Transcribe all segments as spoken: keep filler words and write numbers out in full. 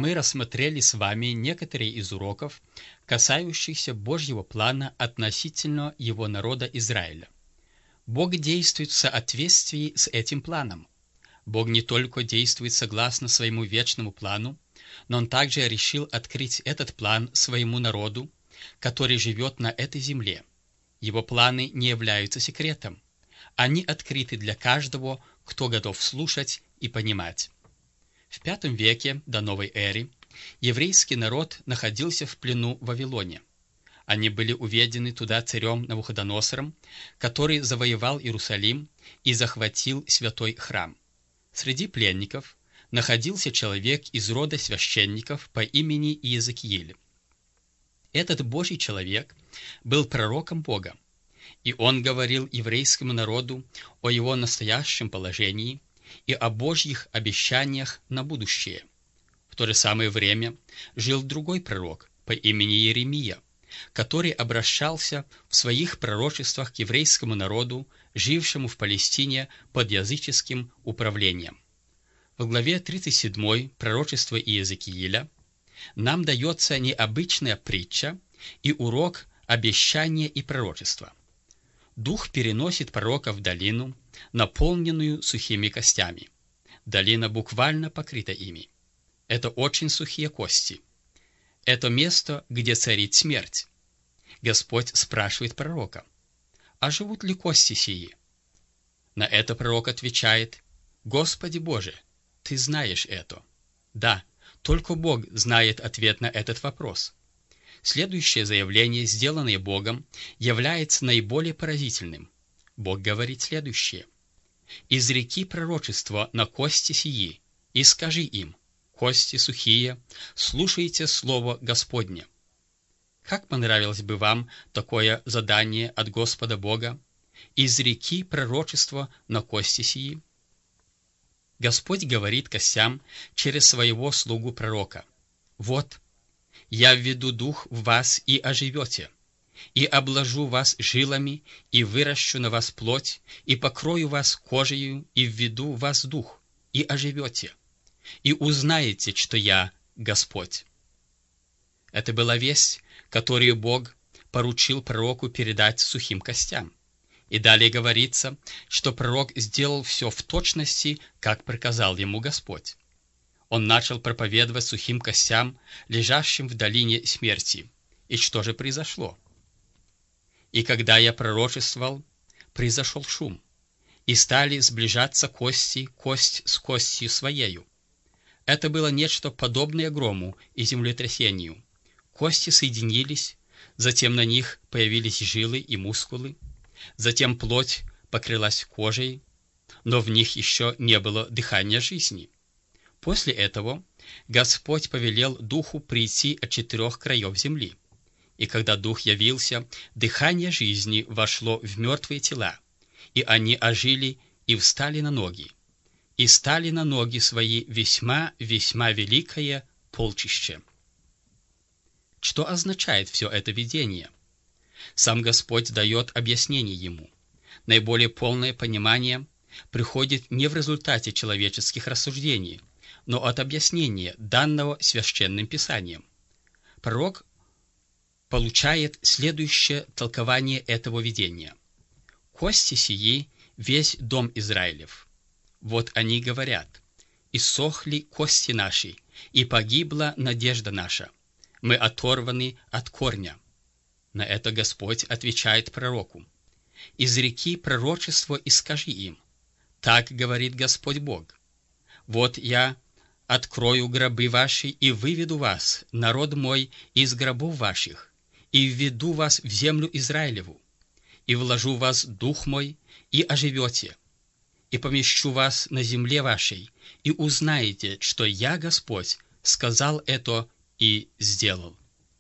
мы рассмотрели с вами некоторые из уроков, касающихся Божьего плана относительно Его народа Израиля. Бог действует в соответствии с этим планом. Бог не только действует согласно своему вечному плану, но Он также решил открыть этот план своему народу, который живет на этой земле. Его планы не являются секретом. Они открыты для каждого, кто готов слушать и понимать. В пятом веке до новой эры еврейский народ находился в плену в Вавилоне. Они были уведены туда царем Навуходоносором, который завоевал Иерусалим и захватил святой храм. Среди пленников находился человек из рода священников по имени Иезекииль. Этот Божий человек был пророком Бога, и он говорил еврейскому народу о его настоящем положении и о Божьих обещаниях на будущее. В то же самое время жил другой пророк по имени Иеремия, который обращался в своих пророчествах к еврейскому народу, жившему в Палестине под языческим управлением. В главе тридцать седьмой пророчества Иезекииля нам дается необычная притча и урок обещания и пророчества. Дух переносит пророка в долину, наполненную сухими костями. Долина буквально покрыта ими. Это очень сухие кости. Это место, где царит смерть. Господь спрашивает пророка: «А живут ли кости сии?» На это пророк отвечает: «Господи Боже, Ты знаешь это». Да, только Бог знает ответ на этот вопрос. Следующее заявление, сделанное Богом, является наиболее поразительным. Бог говорит следующее: «Изреки пророчество на кости сии, и скажи им: кости сухие, слушайте слово Господне». Как понравилось бы вам такое задание от Господа Бога? «Изреки пророчество на кости сии». Господь говорит костям через своего слугу пророка: «Вот, я введу дух в вас и оживете, и обложу вас жилами, и выращу на вас плоть, и покрою вас кожею, и введу в вас дух, и оживете, и узнаете, что я Господь». Это была весть, которую Бог поручил пророку передать сухим костям. И далее говорится, что пророк сделал все в точности, как приказал ему Господь. Он начал проповедовать сухим костям, лежащим в долине смерти. И что же произошло? «И когда я пророчествовал, произошел шум, и стали сближаться кости, кость с костью своею». Это было нечто подобное грому и землетрясению. Кости соединились, затем на них появились жилы и мускулы, затем плоть покрылась кожей, но в них еще не было дыхания жизни. После этого Господь повелел Духу прийти от четырех краев земли. И когда Дух явился, дыхание жизни вошло в мертвые тела, и они ожили и встали на ноги, и стали на ноги свои весьма-весьма великое полчище. Что означает все это видение? Сам Господь дает объяснение ему. Наиболее полное понимание приходит не в результате человеческих рассуждений, но от объяснения, данного Священным Писанием. Пророк получает следующее толкование этого видения: «Кости сии — весь дом Израилев. Вот они говорят: иссохли кости наши, и погибла надежда наша. Мы оторваны от корня». На это Господь отвечает пророку: «Изреки пророчество и скажи им: так говорит Господь Бог: вот я открою гробы ваши и выведу вас, народ мой, из гробов ваших, и введу вас в землю Израилеву, и вложу в вас дух мой, и оживете, и помещу вас на земле вашей, и узнаете, что я, Господь, сказал это и сделал».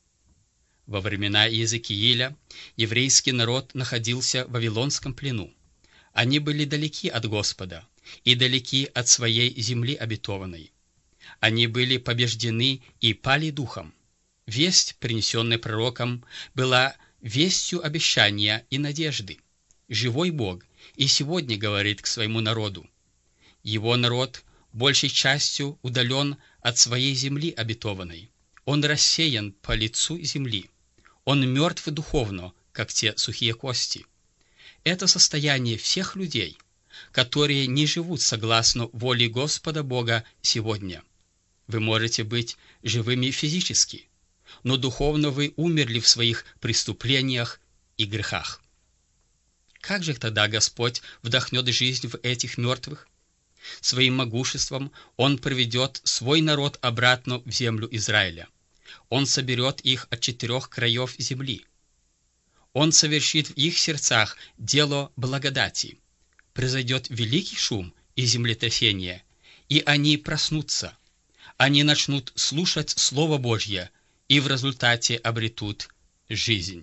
Во времена Иезекииля еврейский народ находился в вавилонском плену. Они были далеки от Господа и далеки от своей земли обетованной. Они были побеждены и пали духом. Весть, принесенная пророком, была вестью обещания и надежды. Живой Бог и сегодня говорит к своему народу. Его народ большей частью удален от своей земли обетованной. Он рассеян по лицу земли. Он мертв духовно, как те сухие кости. Это состояние всех людей, которые не живут согласно воле Господа Бога сегодня. Вы можете быть живыми физически, но духовно вы умерли в своих преступлениях и грехах. Как же тогда Господь вдохнет жизнь в этих мертвых? Своим могуществом Он приведет свой народ обратно в землю Израиля. Он соберет их от четырех краев земли. Он совершит в их сердцах дело благодати. Произойдет великий шум и землетрясение, и они проснутся. Они начнут слушать Слово Божье и в результате обретут жизнь.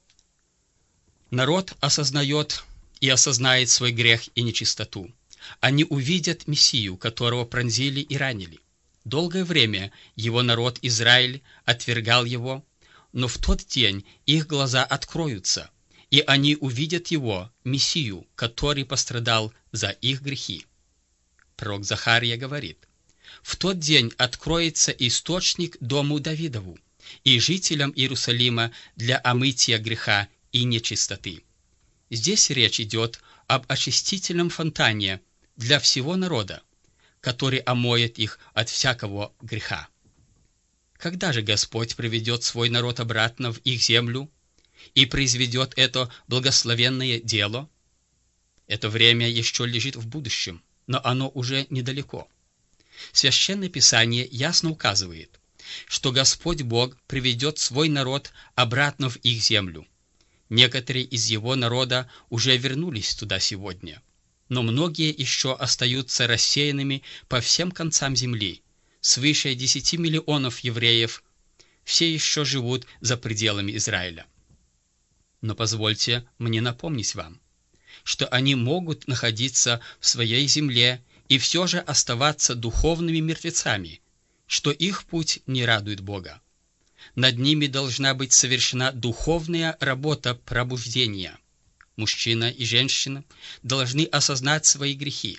Народ осознает и осознает свой грех и нечистоту. Они увидят Мессию, которого пронзили и ранили. Долгое время его народ Израиль отвергал его, но в тот день их глаза откроются, и они увидят его, Мессию, который пострадал за их грехи. Пророк Захария говорит: «В тот день откроется источник дому Давидову и жителям Иерусалима для омытия греха и нечистоты». Здесь речь идет об очистительном фонтане для всего народа, который омоет их от всякого греха. Когда же Господь приведет свой народ обратно в их землю и произведет это благословенное дело? Это время еще лежит в будущем, но оно уже недалеко. Священное Писание ясно указывает, что Господь Бог приведет свой народ обратно в их землю. Некоторые из его народа уже вернулись туда сегодня, но многие еще остаются рассеянными по всем концам земли. Свыше десяти миллионов евреев все еще живут за пределами Израиля. Но позвольте мне напомнить вам, что они могут находиться в своей земле и все же оставаться духовными мертвецами, что их путь не радует Бога. Над ними должна быть совершена духовная работа пробуждения. Мужчина и женщина должны осознать свои грехи.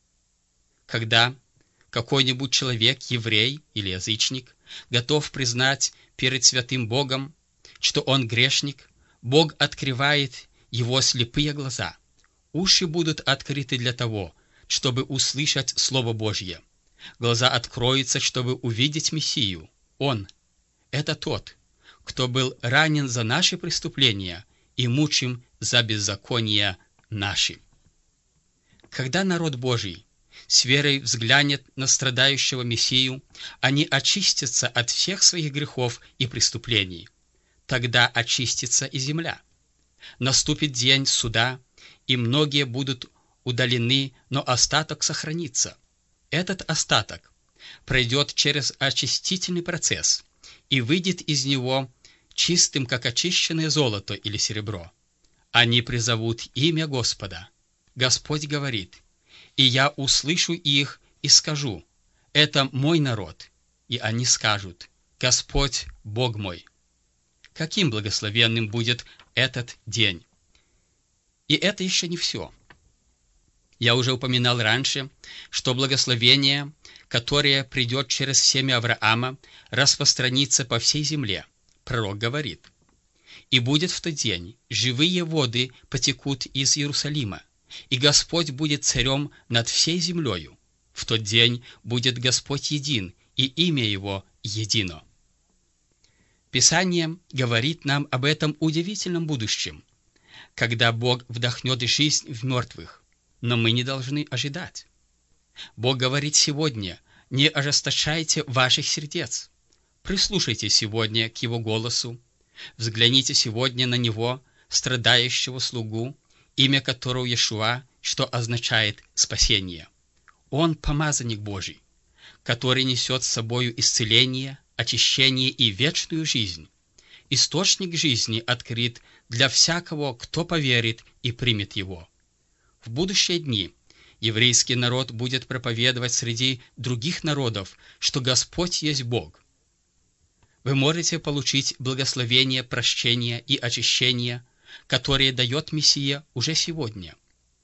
Когда какой-нибудь человек, еврей или язычник, готов признать перед святым Богом, что он грешник, Бог открывает его слепые глаза. Уши будут открыты для того, чтобы услышать Слово Божье. Глаза откроются, чтобы увидеть Мессию. Он — это тот, кто был ранен за наши преступления и мучим за беззакония наши. Когда народ Божий с верой взглянет на страдающего Мессию, они очистятся от всех своих грехов и преступлений. Тогда очистится и земля. Наступит день суда, и многие будут удалены, но остаток сохранится. Этот остаток пройдет через очистительный процесс и выйдет из него чистым, как очищенное золото или серебро. Они призовут имя Господа. Господь говорит: «И я услышу их и скажу: это мой народ». И они скажут: «Господь, Бог мой». Каким благословенным будет этот день! И это еще не все. Я уже упоминал раньше, что благословение, которое придет через семя Авраама, распространится по всей земле. Пророк говорит: «И будет в тот день, живые воды потекут из Иерусалима, и Господь будет царем над всей землею. В тот день будет Господь един, и имя Его едино». Писание говорит нам об этом удивительном будущем, когда Бог вдохнет жизнь в мертвых, но мы не должны ожидать. Бог говорит сегодня: не ожесточайте ваших сердец. Прислушайтесь сегодня к Его голосу, взгляните сегодня на Него, страдающего слугу, имя которого Иешуа, что означает спасение. Он помазанник Божий, который несет с собою исцеление, очищение и вечную жизнь. Источник жизни открыт для всякого, кто поверит и примет его. В будущие дни еврейский народ будет проповедовать среди других народов, что Господь есть Бог. Вы можете получить благословение, прощения и очищения, которые дает Мессия уже сегодня.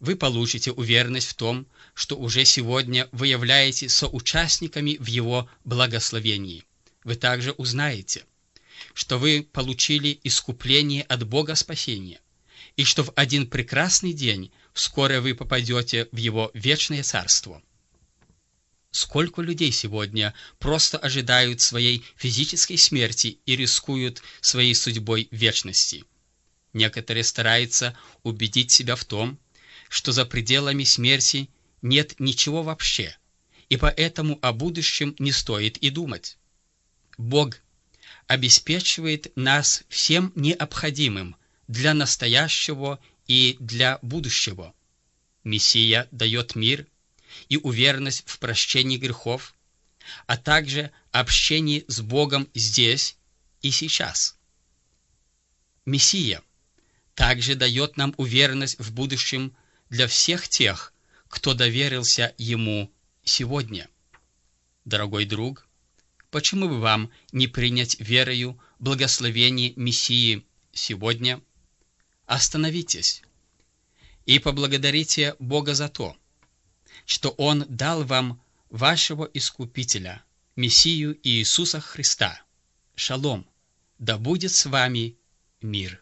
вы получите уверенность в том, что уже сегодня вы являетесь соучастниками в Его благословении. Вы также узнаете, что вы получили искупление от Бога спасения, и что в один прекрасный день вскоре вы попадете в Его вечное царство. Сколько людей сегодня просто ожидают своей физической смерти и рискуют своей судьбой вечности. Некоторые стараются убедить себя в том, что за пределами смерти нет ничего вообще, и поэтому о будущем не стоит и думать. Бог обеспечивает нас всем необходимым для настоящего и для будущего. Мессия дает мир и уверенность в прощении грехов, а также общение с Богом здесь и сейчас. Мессия также дает нам уверенность в будущем для всех тех, кто доверился Ему сегодня. Дорогой друг, почему бы вам не принять верою благословение Мессии сегодня? Остановитесь и поблагодарите Бога за то, что Он дал вам вашего Искупителя, Мессию Иисуса Христа. Шалом! Да будет с вами мир!